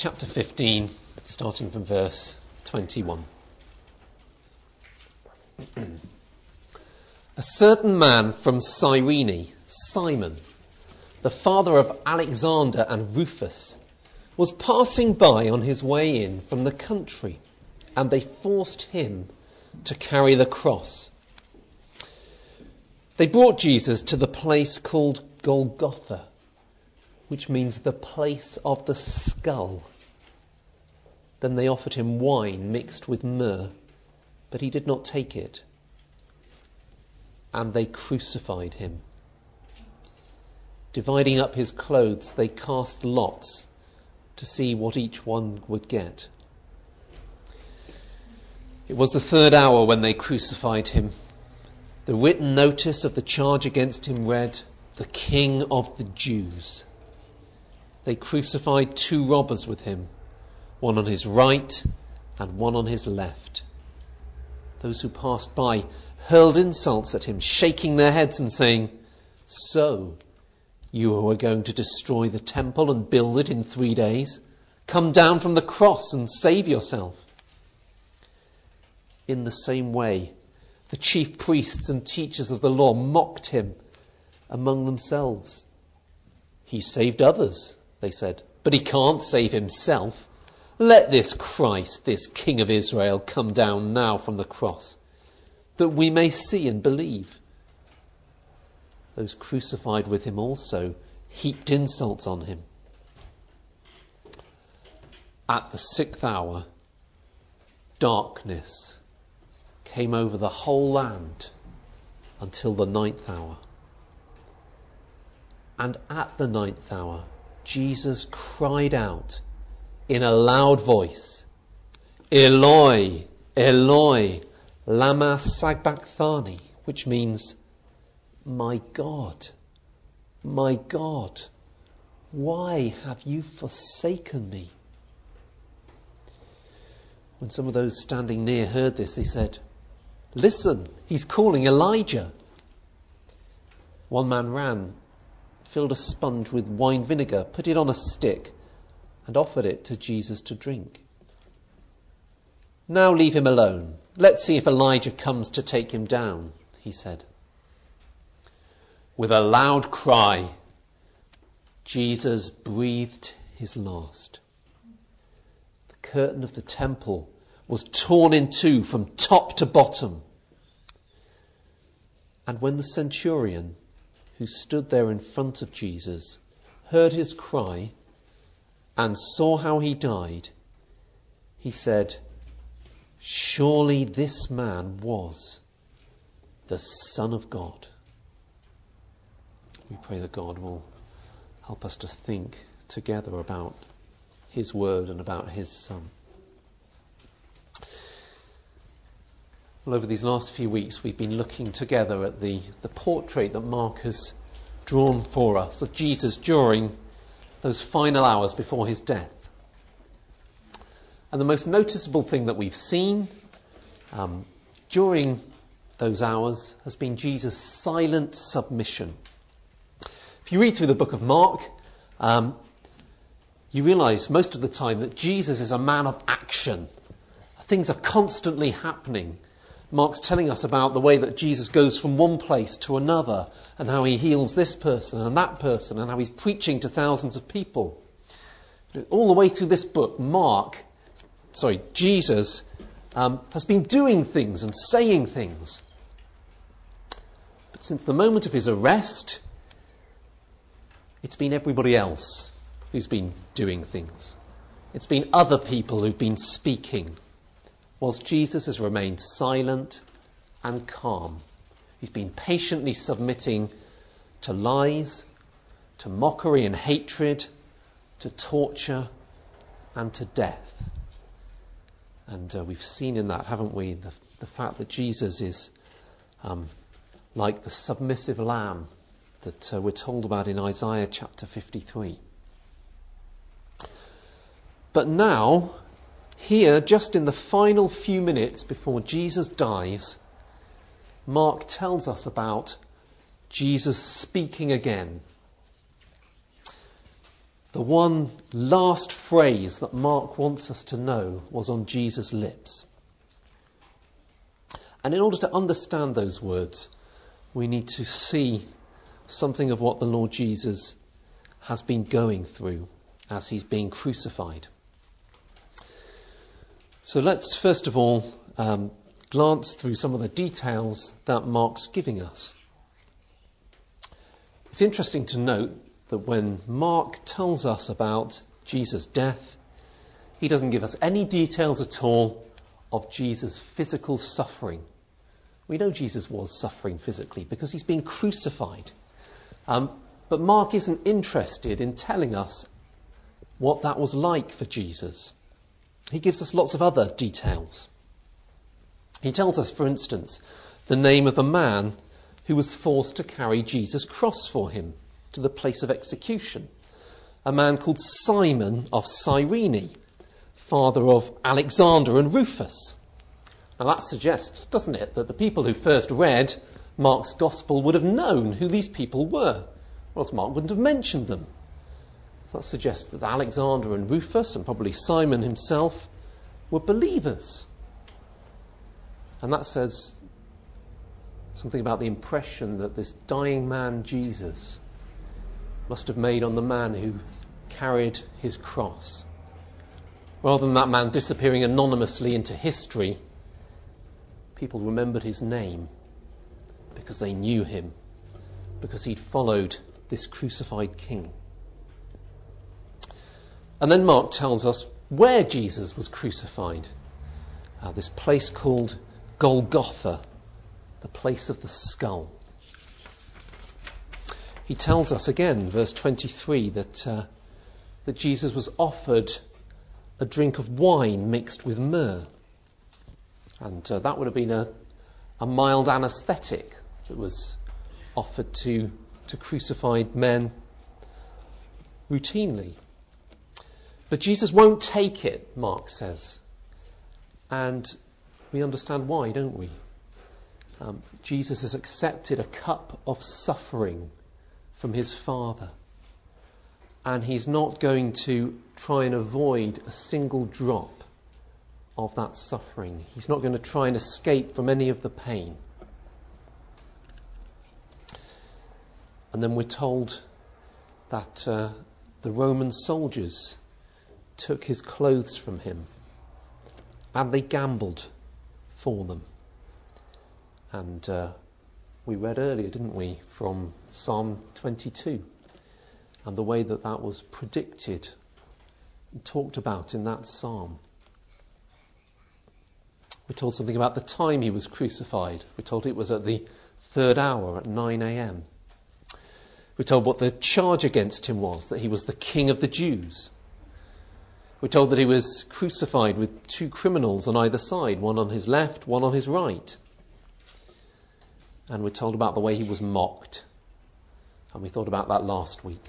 chapter 15, starting from verse 21. A certain man from Cyrene, Simon, the father of Alexander and Rufus, was passing by on his way in from the country, and they forced him to carry the cross. They brought Jesus to the place called Golgotha, which means the place of the skull. Then they offered him wine mixed with myrrh, but he did not take it. And they crucified him. Dividing up his clothes, they cast lots to see what each one would get. It was the third hour when they crucified him. The written notice of the charge against him read, "The King of the Jews." They crucified 2 robbers with him, one on his right and one on his left. Those who passed by hurled insults at him, shaking their heads and saying, "So, you who are going to destroy the temple and build it in 3 days, come down from the cross and save yourself." In the same way, the chief priests and teachers of the law mocked him among themselves. "He saved others," they said, "but he can't save himself. Let this Christ, this King of Israel, come down now from the cross, that we may see and believe." Those crucified with him also heaped insults on him. At the 6th hour, darkness came over the whole land until the 9th hour. And at the 9th hour, Jesus cried out in a loud voice, "Eloi, Eloi, lama sabachthani," which means, my God, why have you forsaken me?" When some of those standing near heard this, they said, "Listen, he's calling Elijah." One man ran, filled a sponge with wine vinegar, put it on a stick, and offered it to Jesus to drink. "Now leave him alone. Let's see if Elijah comes to take him down," he said. With a loud cry, Jesus breathed his last. The curtain of the temple was torn in two from top to bottom. And when the centurion, who stood there in front of Jesus, heard his cry and saw how he died, he said, "Surely this man was the Son of God." We pray that God will help us to think together about his word and about his Son. Well, over these last few weeks, we've been looking together at the portrait that Mark has drawn for us of Jesus during those final hours before his death. And the most noticeable thing that we've seen during those hours has been Jesus' silent submission. If you read through the book of Mark, you realise most of the time that Jesus is a man of action. Things are constantly happening. Mark's telling us about the way that Jesus goes from one place to another, and how he heals this person and that person, and how he's preaching to thousands of people. All the way through this book, Jesus has been doing things and saying things. But since the moment of his arrest, it's been everybody else who's been doing things. It's been other people who've been speaking, whilst Jesus has remained silent and calm. He's been patiently submitting to lies, to mockery and hatred, to torture and to death. And we've seen in that, haven't we, the fact that Jesus is like the submissive lamb that we're told about in Isaiah chapter 53. But now, here, just in the final few minutes before Jesus dies, Mark tells us about Jesus speaking again. the one last phrase that Mark wants us to know was on Jesus' lips. And in order to understand those words, we need to see something of what the Lord Jesus has been going through as he's being crucified. So let's first of all glance through some of the details that Mark's giving us. It's interesting to note that when Mark tells us about Jesus' death, he doesn't give us any details at all of Jesus' physical suffering. We know Jesus was suffering physically because he's been crucified. But Mark isn't interested in telling us what that was like for Jesus. He gives us lots of other details. He tells us, for instance, the name of the man who was forced to carry Jesus' cross for him to the place of execution. A man called Simon of Cyrene, father of Alexander and Rufus. Now that suggests, doesn't it, that the people who first read Mark's Gospel would have known who these people were, or else Mark wouldn't have mentioned them. So that suggests that Alexander and Rufus, and probably Simon himself, were believers. And that says something about the impression that this dying man, Jesus, must have made on the man who carried his cross. Rather than that man disappearing anonymously into history, people remembered his name because they knew him, because he'd followed this crucified king. And then Mark tells us where Jesus was crucified. This place called Golgotha, the place of the skull. He tells us again, verse 23, that Jesus was offered a drink of wine mixed with myrrh. And that would have been a mild anaesthetic that was offered to crucified men routinely. But Jesus won't take it, Mark says. And we understand why, don't we? Jesus has accepted a cup of suffering from his Father. And he's not going to try and avoid a single drop of that suffering. He's not going to try and escape from any of the pain. And then we're told that the Roman soldiers took his clothes from him and they gambled for them. And we read earlier, didn't we, from Psalm 22 and the way that was predicted and talked about in that psalm. We're told something about the time he was crucified. We're told it was at the 3rd hour at 9 a.m. We're told what the charge against him was, that he was the king of the Jews. We're told that he was crucified with 2 criminals on either side, one on his left, one on his right. And we're told about the way he was mocked. And we thought about that last week.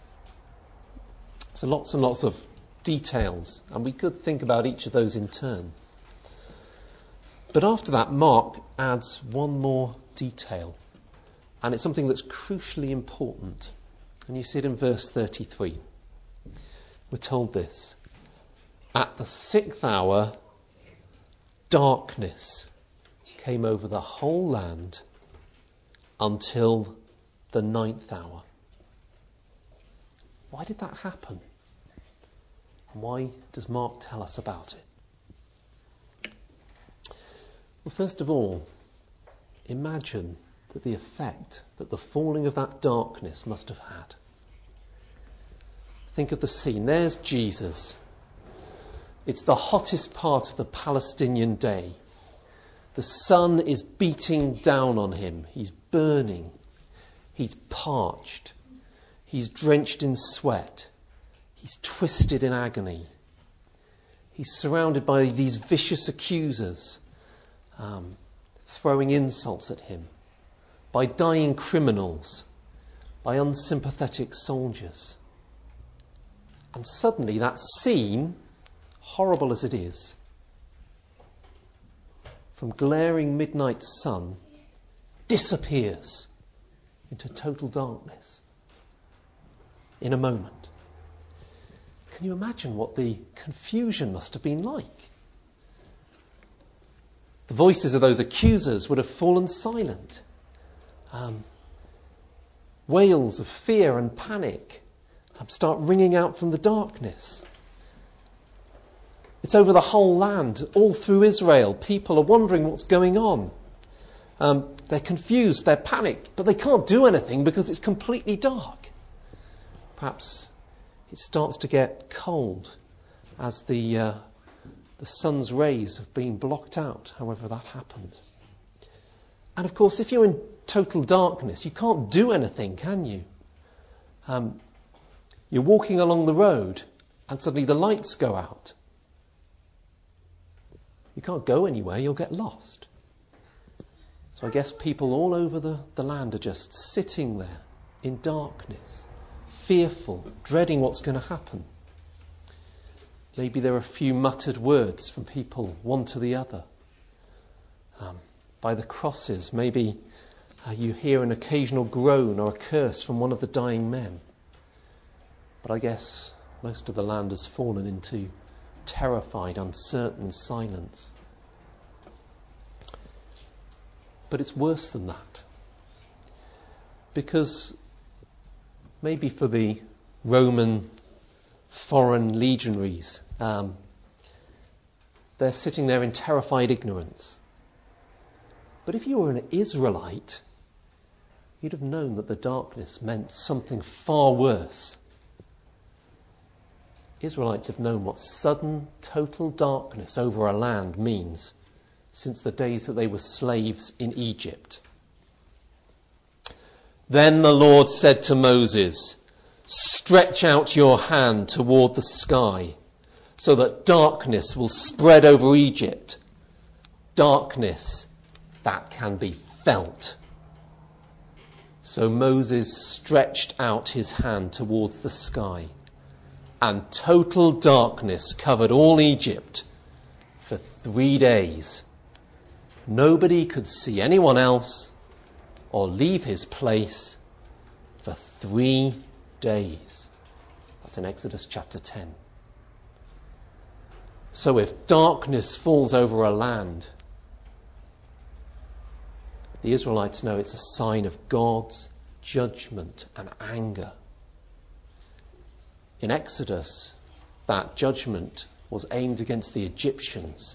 So lots and lots of details, and we could think about each of those in turn. But after that, Mark adds one more detail. And it's something that's crucially important. And you see it in verse 33. We're told this. At the 6th hour, darkness came over the whole land until the 9th hour. Why did that happen? And why does Mark tell us about it? Well, first of all, imagine that the effect that the falling of that darkness must have had. Think of the scene. There's Jesus. It's the hottest part of the Palestinian day. The sun is beating down on him. He's burning. He's parched. He's drenched in sweat. He's twisted in agony. He's surrounded by these vicious accusers, throwing insults at him, by dying criminals, by unsympathetic soldiers. And suddenly that scene, horrible as it is, from glaring midnight sun, disappears into total darkness in a moment. Can you imagine what the confusion must have been like? The voices of those accusers would have fallen silent. Wails of fear and panic start ringing out from the darkness. It's over the whole land, all through Israel. People are wondering what's going on. They're confused, they're panicked, but they can't do anything because it's completely dark. Perhaps it starts to get cold as the sun's rays have been blocked out, however that happened. And of course, if you're in total darkness, you can't do anything, can you? You're walking along the road and suddenly the lights go out. You can't go anywhere, you'll get lost. So I guess people all over the land are just sitting there in darkness, fearful, dreading what's going to happen. Maybe there are a few muttered words from people, one to the other. By the crosses, maybe you hear an occasional groan or a curse from one of the dying men. But I guess most of the land has fallen into terrified, uncertain silence. But it's worse than that. Because maybe for the Roman foreign legionaries, they're sitting there in terrified ignorance. But if you were an Israelite, you'd have known that the darkness meant something far worse. Israelites have known what sudden, total darkness over a land means since the days that they were slaves in Egypt. Then the Lord said to Moses, "Stretch out your hand toward the sky, so that darkness will spread over Egypt, darkness that can be felt." So Moses stretched out his hand towards the sky, and total darkness covered all Egypt for 3 days. Nobody could see anyone else or leave his place for 3 days. That's in Exodus chapter 10. So if darkness falls over a land, the Israelites know it's a sign of God's judgment and anger. In Exodus, that judgment was aimed against the Egyptians.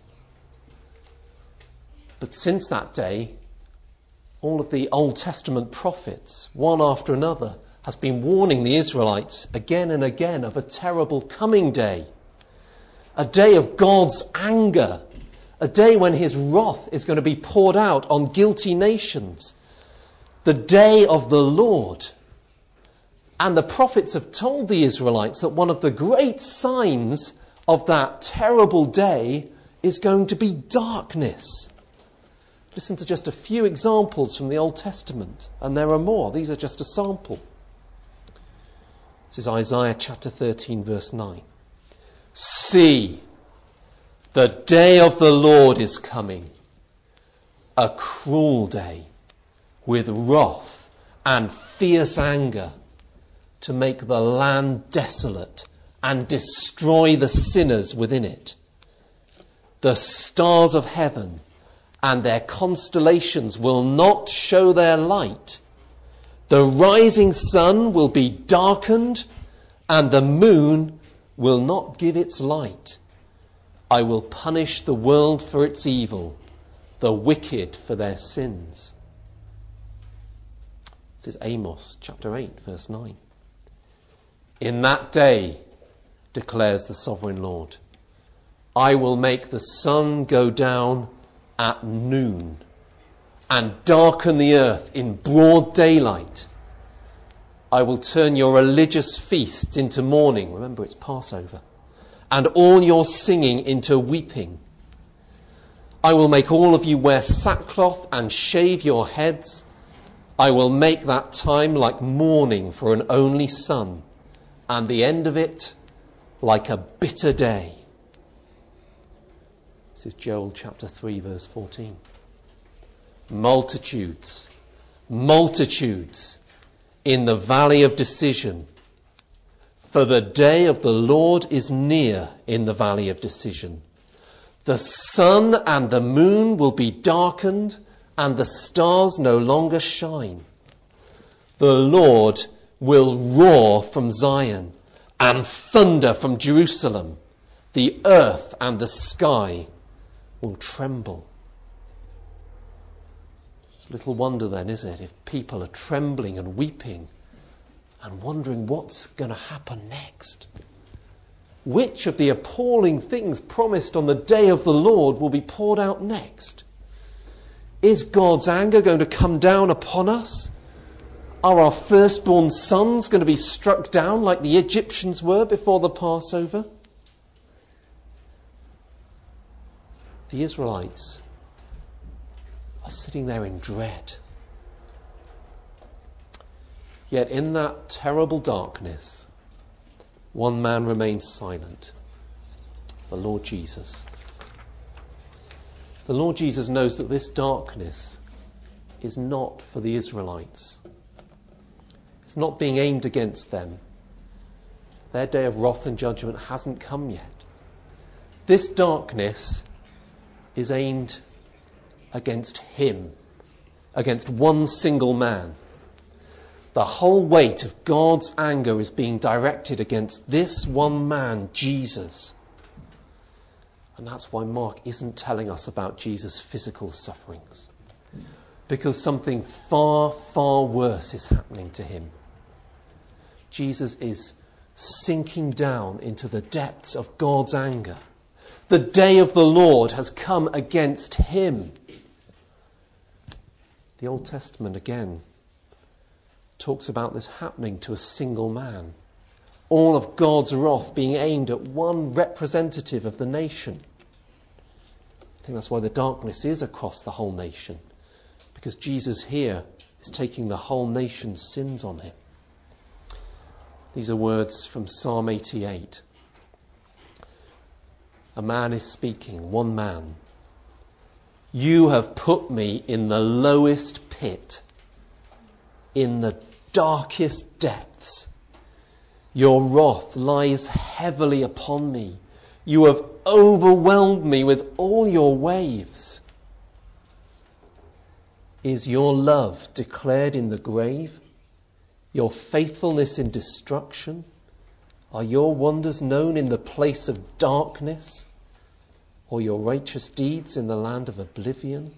But since that day, all of the Old Testament prophets, one after another, has been warning the Israelites again and again of a terrible coming day. A day of God's anger. A day when his wrath is going to be poured out on guilty nations. The day of the Lord. And the prophets have told the Israelites that one of the great signs of that terrible day is going to be darkness. Listen to just a few examples from the Old Testament, and there are more. These are just a sample. This is Isaiah chapter 13, verse 9. "See, the day of the Lord is coming, a cruel day, with wrath and fierce anger, to make the land desolate and destroy the sinners within it. The stars of heaven and their constellations will not show their light. The rising sun will be darkened, and the moon will not give its light. I will punish the world for its evil, the wicked for their sins." This is Amos chapter 8, verse 9. "In that day, declares the sovereign Lord, I will make the sun go down at noon and darken the earth in broad daylight. I will turn your religious feasts into mourning," remember it's Passover, "and all your singing into weeping. I will make all of you wear sackcloth and shave your heads. I will make that time like mourning for an only son, and the end of it like a bitter day." This is Joel chapter 3, verse 14. "Multitudes, multitudes in the valley of decision, For the day of the Lord is near in the valley of decision. The sun and the moon will be darkened, and the stars no longer shine. The Lord will roar from Zion and thunder from Jerusalem. The earth and the sky will tremble. It's little wonder then, is it, if people are trembling and weeping and wondering what's going to happen next. Which of the appalling things promised on the day of the Lord will be poured out next? Is God's anger going to come down upon us? Are our firstborn sons going to be struck down like the Egyptians were before the Passover? The Israelites are sitting there in dread. Yet in that terrible darkness, one man remains silent. The Lord Jesus. The Lord Jesus knows that this darkness is not for the Israelites. It's not being aimed against them. Their day of wrath and judgment hasn't come yet. This darkness is aimed against him, against one single man. The whole weight of God's anger is being directed against this one man, Jesus. And that's why Mark isn't telling us about Jesus' physical sufferings. Because something far, far worse is happening to him. Jesus is sinking down into the depths of God's anger. The day of the Lord has come against him. The Old Testament again talks about this happening to a single man. All of God's wrath being aimed at one representative of the nation. I think that's why the darkness is across the whole nation. Because Jesus here is taking the whole nation's sins on him. These are words from Psalm 88. A man is speaking, one man. You have put me in the lowest pit, in the darkest depths. Your wrath lies heavily upon me. You have overwhelmed me with all your waves. Is your love declared in the grave? Your faithfulness in destruction? Are your wonders known in the place of darkness? Or your righteous deeds in the land of oblivion?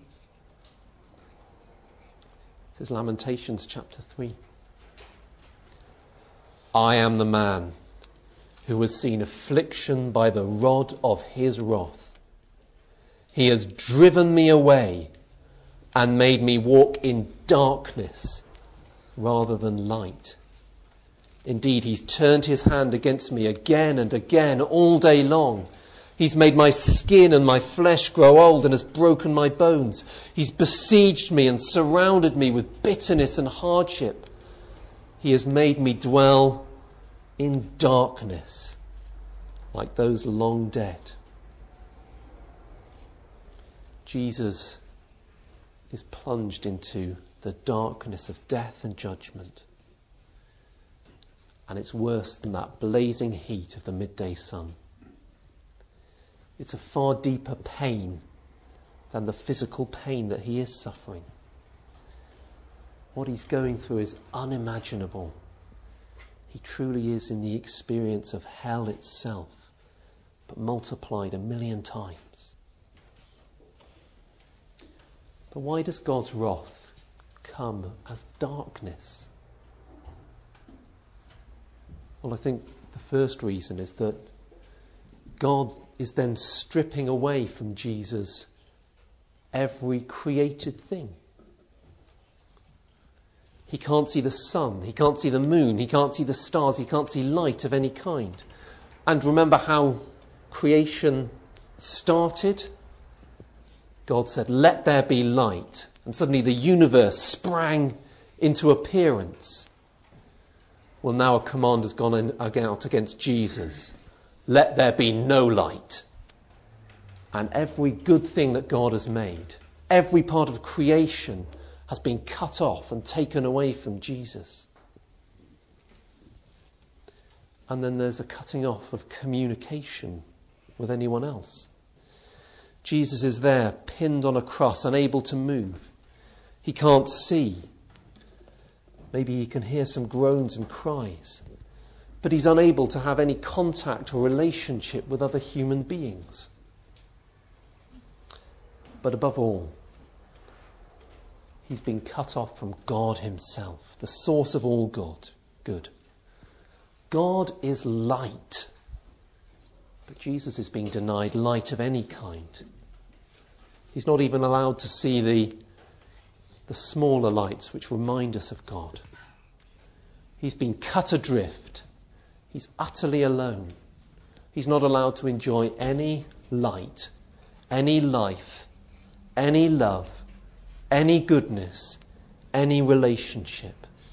This is Lamentations chapter 3. I am the man who has seen affliction by the rod of his wrath. He has driven me away and made me walk in darkness rather than light. Indeed, he's turned his hand against me again and again all day long. He's made my skin and my flesh grow old and has broken my bones. He's besieged me and surrounded me with bitterness and hardship. He has made me dwell in darkness like those long dead. Jesus is plunged into the darkness of death and judgment. And it's worse than that blazing heat of the midday sun. It's a far deeper pain than the physical pain that he is suffering. What he's going through is unimaginable. He truly is in the experience of hell itself, but multiplied 1,000,000 times. But why does God's wrath come as darkness? Well, I think the first reason is that God is then stripping away from Jesus every created thing. He can't see the sun, he can't see the moon, he can't see the stars, he can't see light of any kind. And remember how creation started? God said, let there be light. And suddenly the universe sprang into appearance. Well, now a command has gone out against Jesus. Let there be no light. And every good thing that God has made, every part of creation has been cut off and taken away from Jesus. And then there's a cutting off of communication with anyone else. Jesus is there, pinned on a cross, unable to move. He can't see. Maybe he can hear some groans and cries. But he's unable to have any contact or relationship with other human beings. But above all, he's been cut off from God himself, the source of all good. God is light. But Jesus is being denied light of any kind. He's not even allowed to see the smaller lights which remind us of God. He's been cut adrift. He's utterly alone. He's not allowed to enjoy any light, any life, any love, any goodness, any relationship.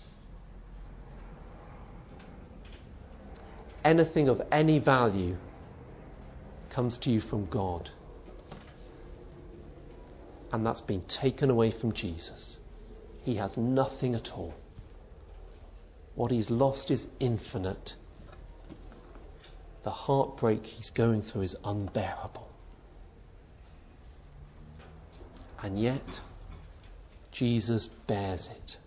Anything of any value comes to you from God. And that's been taken away from Jesus. He has nothing at all. What he's lost is infinite. The heartbreak he's going through is unbearable. And yet, Jesus bears it.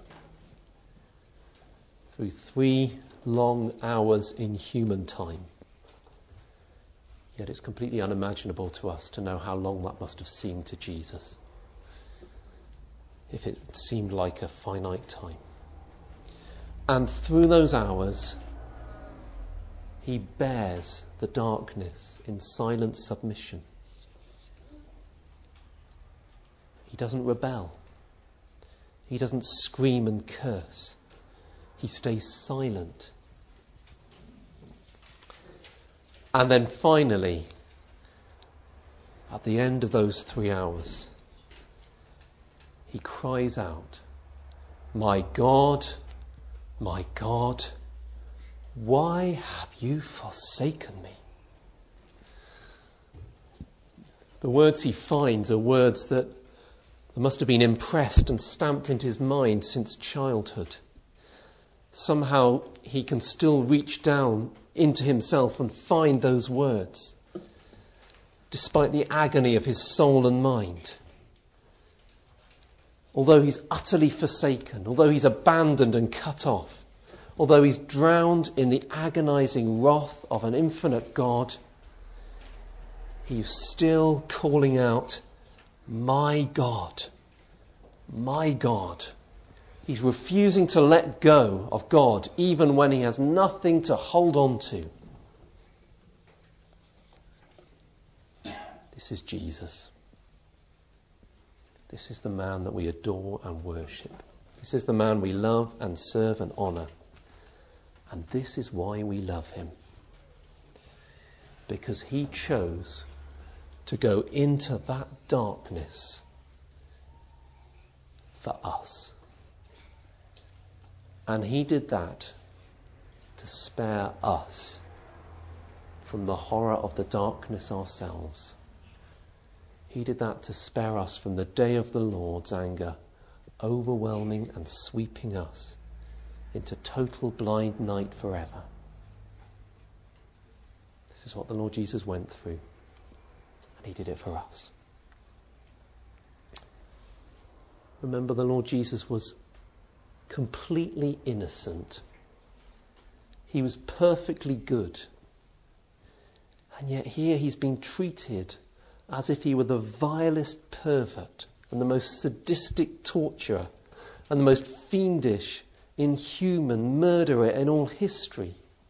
Through 3 long hours in human time. Yet it's completely unimaginable to us to know how long that must have seemed to Jesus, if it seemed like a finite time. And through those hours, he bears the darkness in silent submission. He doesn't rebel. He doesn't scream and curse. He stays silent. And then finally, at the end of those 3 hours, he cries out, my God, why have you forsaken me?" The words he finds are words that must have been impressed and stamped into his mind since childhood. Somehow he can still reach down into himself and find those words, despite the agony of his soul and mind. Although he's utterly forsaken, although he's abandoned and cut off, although he's drowned in the agonizing wrath of an infinite God, he's still calling out, my God, my God. He's refusing to let go of God, even when he has nothing to hold on to. This is Jesus. This is the man that we adore and worship. This is the man we love and serve and honour. And this is why we love him. Because he chose to go into that darkness for us. And he did that to spare us from the horror of the darkness ourselves. He did that to spare us from the day of the Lord's anger, overwhelming and sweeping us into total blind night forever. This is what the Lord Jesus went through, and he did it for us. Remember, the Lord Jesus was completely innocent. He was perfectly good. And yet here he's been treated as if he were the vilest pervert and the most sadistic torturer and the most fiendish, inhuman murderer in all history.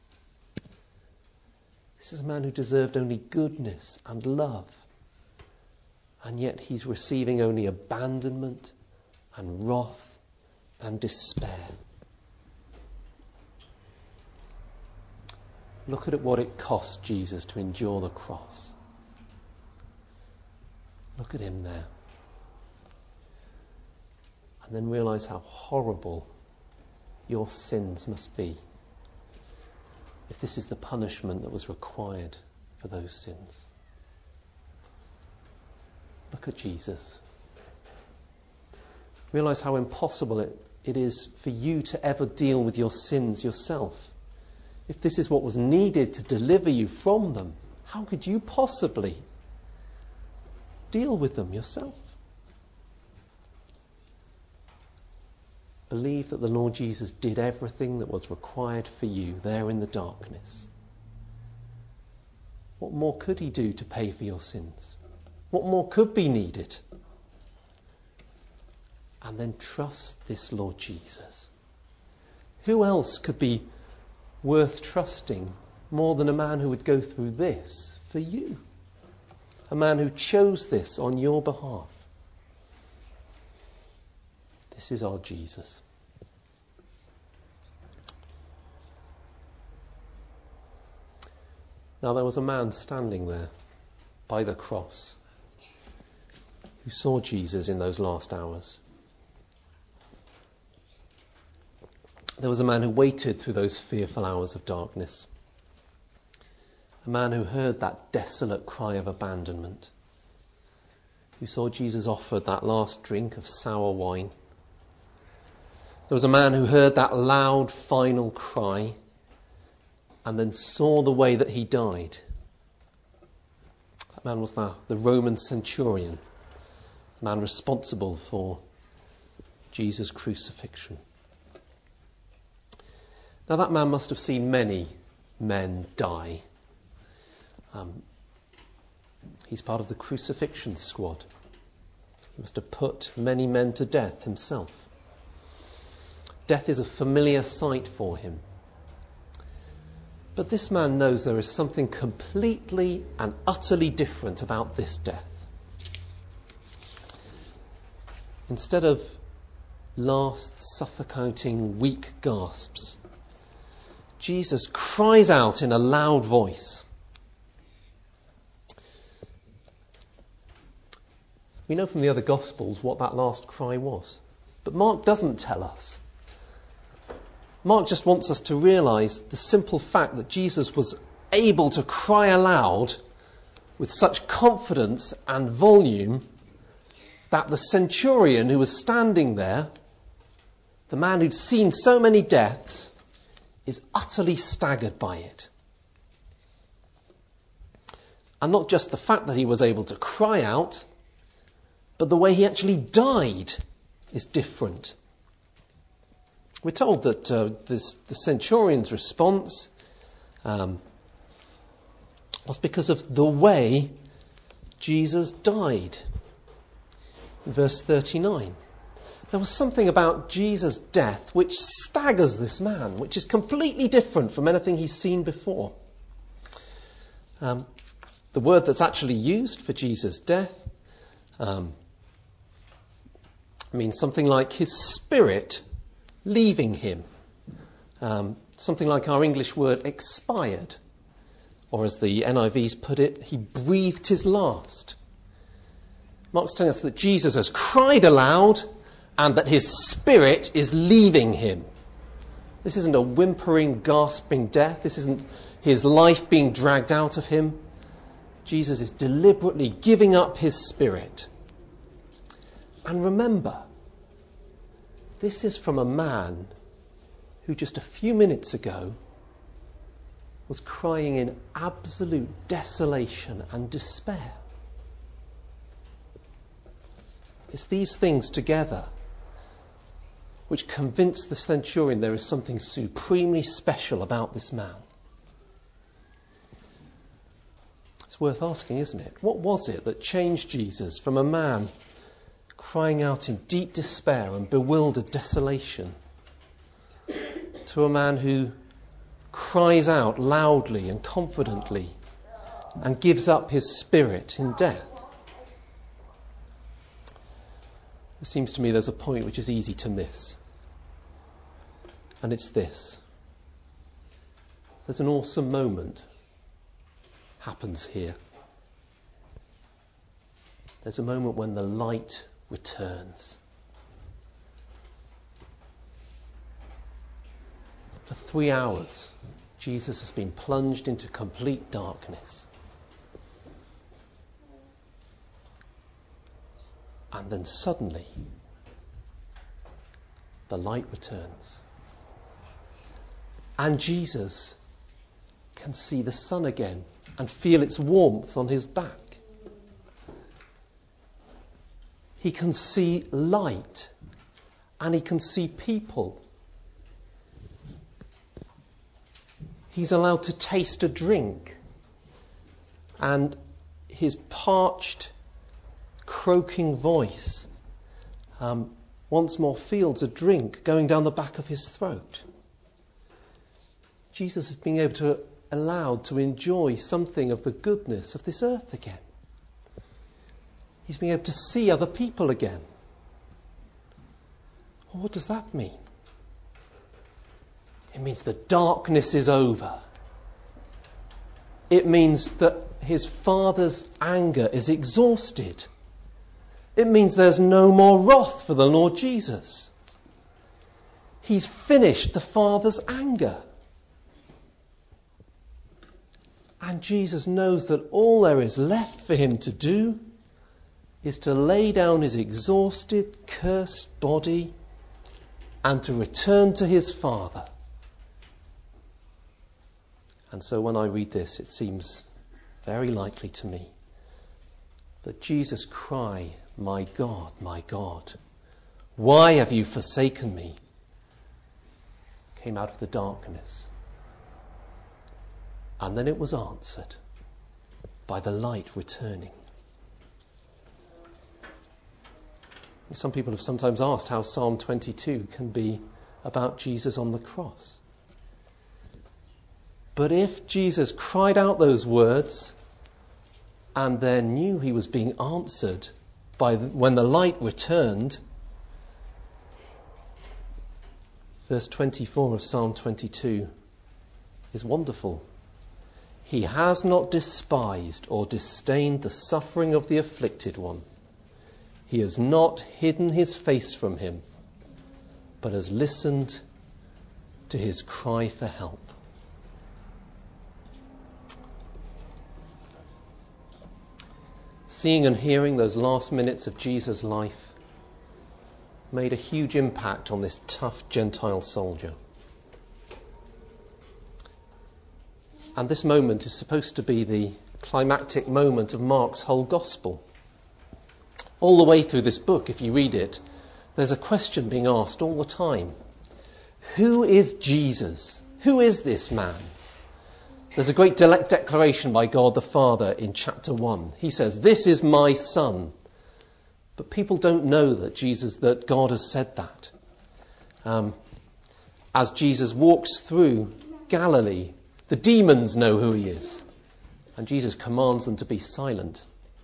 This is a man who deserved only goodness and love. And yet he's receiving only abandonment and wrath and despair. Look at what it cost Jesus to endure the cross. Look at him there. And then realise how horrible your sins must be if this is the punishment that was required for those sins. Look at Jesus. Realise how impossible it is for you to ever deal with your sins yourself. if this is what was needed to deliver you from them, how could you possibly deal with them yourself? Believe that the Lord Jesus did everything that was required for you there in the darkness. What more could he do to pay for your sins? What more could be needed? And then trust this Lord Jesus. Who else could be worth trusting more than a man who would go through this for you? A man who chose this on your behalf. This is our Jesus. Now there was a man standing there by the cross who saw Jesus in those last hours. There was a man who waited through those fearful hours of darkness. A man who heard that desolate cry of abandonment. Who saw Jesus offered that last drink of sour wine. There was a man who heard that loud final cry and then saw the way that he died. That man was the Roman centurion, the man responsible for Jesus' crucifixion. Now that man must have seen many men die. He's part of the crucifixion squad. He must have put many men to death himself. Death is a familiar sight for him. But this man knows there is something completely and utterly different about this death. Instead of last suffocating weak gasps, Jesus cries out in a loud voice. We know from the other Gospels what that last cry was. But Mark doesn't tell us. Mark just wants us to realise the simple fact that Jesus was able to cry aloud with such confidence and volume that the centurion who was standing there, the man who'd seen so many deaths, is utterly staggered by it. And not just the fact that he was able to cry out, but the way he actually died is different. We're told that the centurion's response was because of the way Jesus died. In verse 39, there was something about Jesus' death which staggers this man, which is completely different from anything he's seen before. The word that's actually used for Jesus' death means something like his spirit leaving him. Something like our English word expired. Or as the NIV's put it, he breathed his last. Mark's telling us that Jesus has cried aloud and that his spirit is leaving him. This isn't a whimpering, gasping death. This isn't his life being dragged out of him. Jesus is deliberately giving up his spirit. And remember, this is from a man who just a few minutes ago was crying in absolute desolation and despair. It's these things together which convince the centurion there is something supremely special about this man. It's worth asking, isn't it? What was it that changed Jesus from a man crying out in deep despair and bewildered desolation to a man who cries out loudly and confidently and gives up his spirit in death? It seems to me there's a point which is easy to miss. And it's this. There's an awesome moment happens here. There's a moment when the light returns. For 3 hours, Jesus has been plunged into complete darkness. And then suddenly, the light returns. And Jesus can see the sun again and feel its warmth on his back. He can see light and he can see people. He's allowed to taste a drink, and his parched, croaking voice once more feels a drink going down the back of his throat. Jesus is being allowed to enjoy something of the goodness of this earth again. He's being able to see other people again. Well, what does that mean? It means the darkness is over. It means that his Father's anger is exhausted. It means there's no more wrath for the Lord Jesus. He's finished the Father's anger. And Jesus knows that all there is left for him to do is to lay down his exhausted, cursed body and to return to his Father. And so when I read this, it seems very likely to me that Jesus' cry, my God, why have you forsaken me?" came out of the darkness. And then it was answered by the light returning. Some people have sometimes asked how Psalm 22 can be about Jesus on the cross. But if Jesus cried out those words and then knew he was being answered when the light returned, verse 24 of Psalm 22 is wonderful. "He has not despised or disdained the suffering of the afflicted one. He has not hidden his face from him, but has listened to his cry for help." Seeing and hearing those last minutes of Jesus' life made a huge impact on this tough Gentile soldier. And this moment is supposed to be the climactic moment of Mark's whole gospel. All the way through this book, if you read it, there's a question being asked all the time. Who is Jesus? Who is this man? There's a great declaration by God the Father in chapter 1. He says, "This is my son." But people don't know that God has said that. As Jesus walks through Galilee, the demons know who he is. And Jesus commands them to be silent.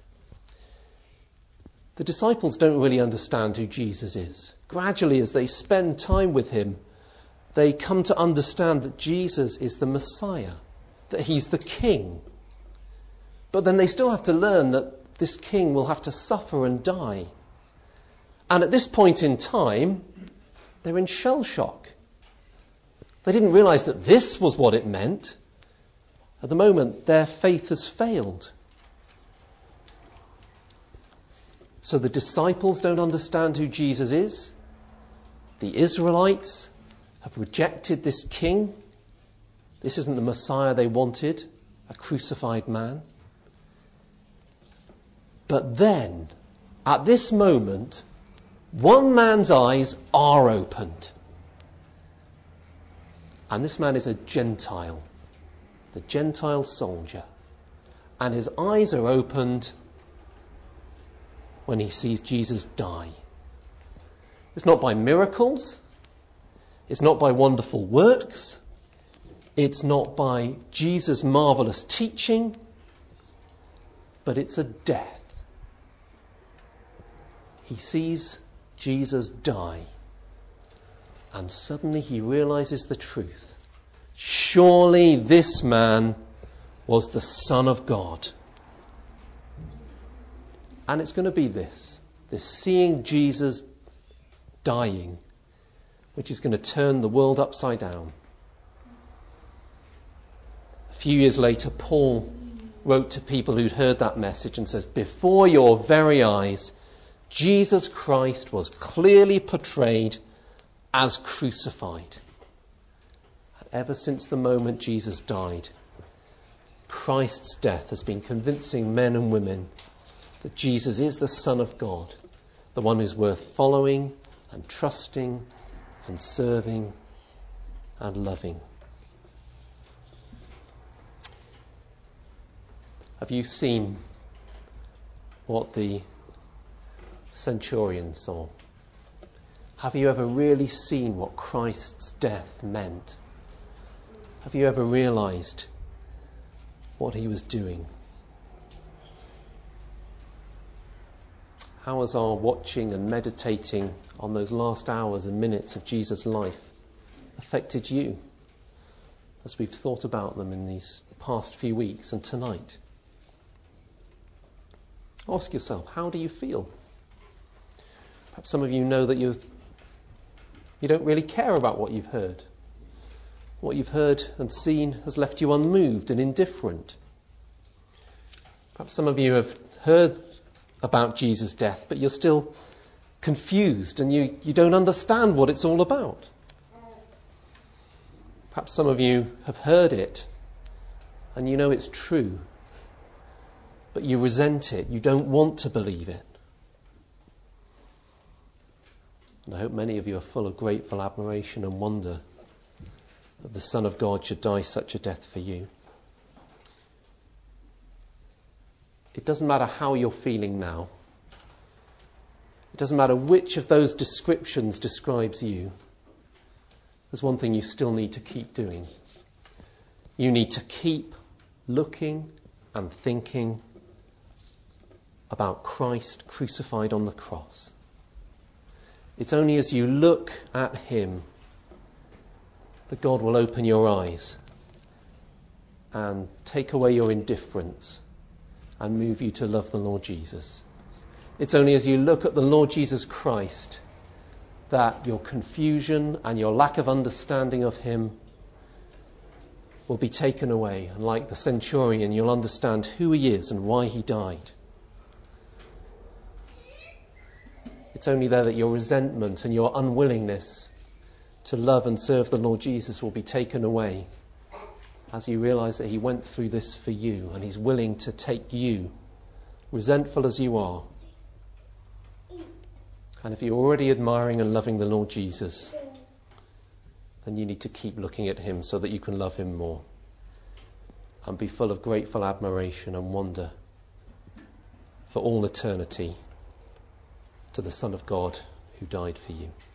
The disciples don't really understand who Jesus is. Gradually, as they spend time with him, they come to understand that Jesus is the Messiah, that he's the king. But then they still have to learn that this king will have to suffer and die. And at this point in time, they're in shell shock. They didn't realise that this was what it meant. At the moment, their faith has failed. So the disciples don't understand who Jesus is. The Israelites have rejected this king. This isn't the Messiah they wanted, a crucified man. But then, at this moment, one man's eyes are opened. And this man is a Gentile, the Gentile soldier. And his eyes are opened when he sees Jesus die. It's not by miracles. It's not by wonderful works. It's not by Jesus' marvellous teaching. But it's a death. He sees Jesus die. And suddenly he realises the truth. Surely this man was the Son of God. And it's going to be this seeing Jesus dying, which is going to turn the world upside down. A few years later, Paul wrote to people who'd heard that message and says, "Before your very eyes, Jesus Christ was clearly portrayed as crucified." And ever since the moment Jesus died, Christ's death has been convincing men and women that Jesus is the Son of God, the one who's worth following and trusting and serving and loving. Have you seen what the centurion saw? Have you ever really seen what Christ's death meant? Have you ever realised what he was doing? How has our watching and meditating on those last hours and minutes of Jesus' life affected you as we've thought about them in these past few weeks and tonight? Ask yourself, how do you feel? Perhaps some of you know that you don't really care about what you've heard. What you've heard and seen has left you unmoved and indifferent. Perhaps some of you have heard about Jesus' death, but you're still confused and you don't understand what it's all about. Perhaps some of you have heard it and you know it's true, but you resent it. You don't want to believe it. And I hope many of you are full of grateful admiration and wonder that the Son of God should die such a death for you. It doesn't matter how you're feeling now. It doesn't matter which of those descriptions describes you. There's one thing you still need to keep doing. You need to keep looking and thinking about Christ crucified on the cross. It's only as you look at him that God will open your eyes and take away your indifference and move you to love the Lord Jesus. It's only as you look at the Lord Jesus Christ that your confusion and your lack of understanding of him will be taken away. And like the centurion, you'll understand who he is and why he died. It's only there that your resentment and your unwillingness to love and serve the Lord Jesus will be taken away as you realise that he went through this for you and he's willing to take you, resentful as you are. And if you're already admiring and loving the Lord Jesus, then you need to keep looking at him so that you can love him more and be full of grateful admiration and wonder for all eternity to the Son of God who died for you.